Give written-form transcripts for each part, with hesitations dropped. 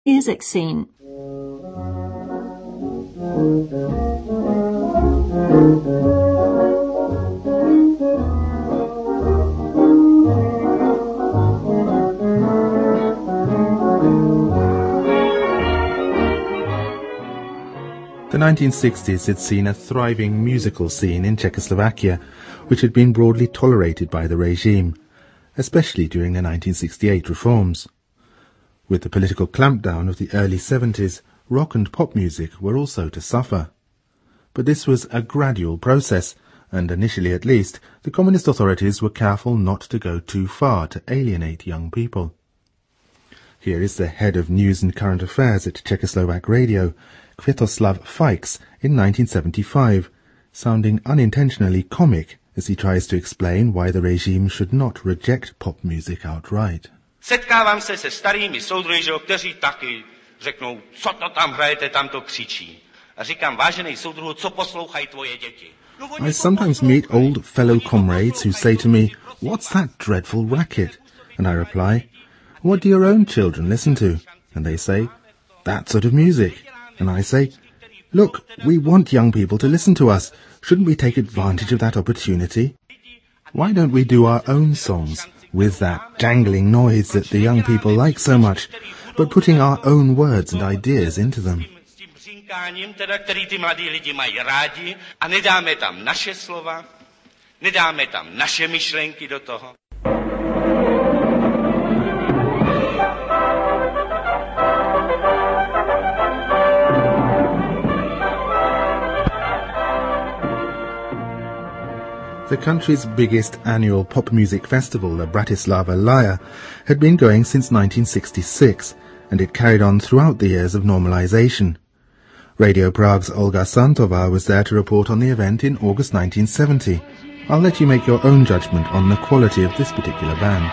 music scene. The 1960s had seen a thriving musical scene in Czechoslovakia, which had been broadly tolerated by the regime, especially during the 1968 reforms. With the political clampdown of the early 70s, rock and pop music were also to suffer. But this was a gradual process, and initially at least, the communist authorities were careful not to go too far to alienate young people. Here is the head of news and current affairs at Czechoslovak radio, Květoslav Feix, in 1975, sounding unintentionally comic as he tries to explain why the regime should not reject pop music outright. Setkávám se starými soudruhy, kteří taky řeknou, co to tam hrajete, tam to křičí. A říkám, vážený soudruhu, co poslouchají tvoje děti? I sometimes meet old fellow comrades who say to me, "What's that dreadful racket?" And I reply, "What do your own children listen to?" And they say, "That sort of music." And I say, "Look, we want young people to listen to us. Shouldn't we take advantage of that opportunity? Why don't we do our own songs with that jangling noise that the young people like so much, but putting our own words and ideas into them?" Který ty mladí lidi mají rádi, a nedáme tam naše slova, nedáme tam naše myšlenky do toho. The country's biggest annual pop music festival, the Bratislava Lyre, had been going since 1966, and it carried on throughout the years of normalization. Radio Prague's Olga Santova was there to report on the event in August 1970. I'll let you make your own judgment on the quality of this particular band.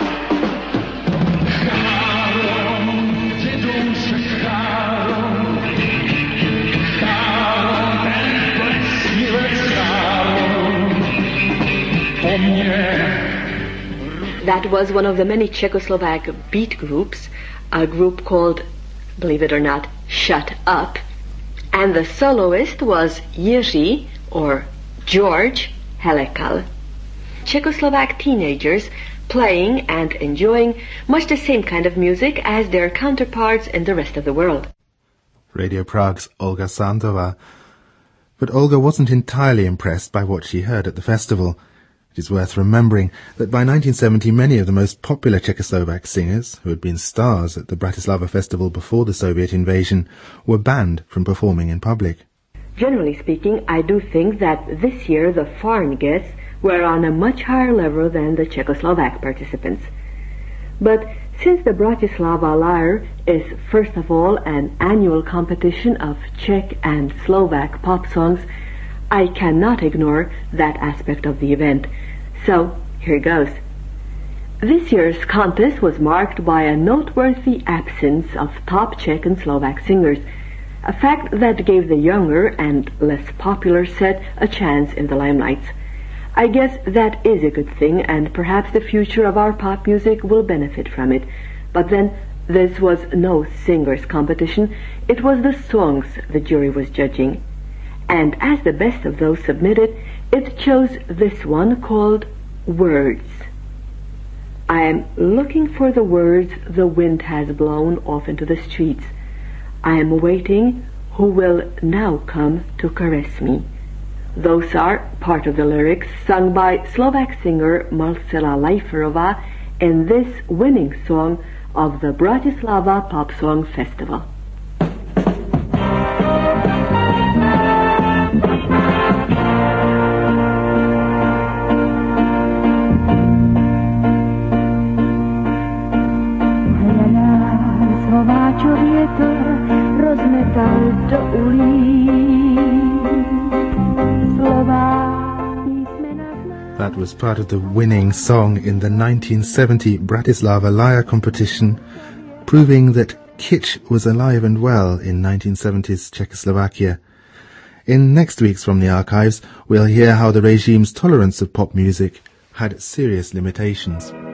That was one of the many Czechoslovak beat groups, a group called, believe it or not, Shut Up. And the soloist was Jiří, or George, Helekal. Czechoslovak teenagers playing and enjoying much the same kind of music as their counterparts in the rest of the world. Radio Prague's Olga Santova. But Olga wasn't entirely impressed by what she heard at the festival. It is worth remembering that by 1970 many of the most popular Czechoslovak singers, who had been stars at the Bratislava Festival before the Soviet invasion, were banned from performing in public. Generally speaking, I do think that this year the foreign guests were on a much higher level than the Czechoslovak participants. But since the Bratislava Lyre is first of all an annual competition of Czech and Slovak pop songs, I cannot ignore that aspect of the event. So, here goes. This year's contest was marked by a noteworthy absence of top Czech and Slovak singers, a fact that gave the younger and less popular set a chance in the limelight. I guess that is a good thing, and perhaps the future of our pop music will benefit from it. But then, this was no singers' competition, it was the songs the jury was judging. And as the best of those submitted, it chose this one called Words. I am looking for the words the wind has blown off into the streets. I am waiting who will now come to caress me. Those are part of the lyrics sung by Slovak singer Marcela Leiferová in this winning song of the Bratislava Pop Song Festival. That was part of the winning song in the 1970 Bratislava Lyre competition, proving that kitsch was alive and well in 1970s Czechoslovakia. In next week's From the Archives, we'll hear how the regime's tolerance of pop music had serious limitations.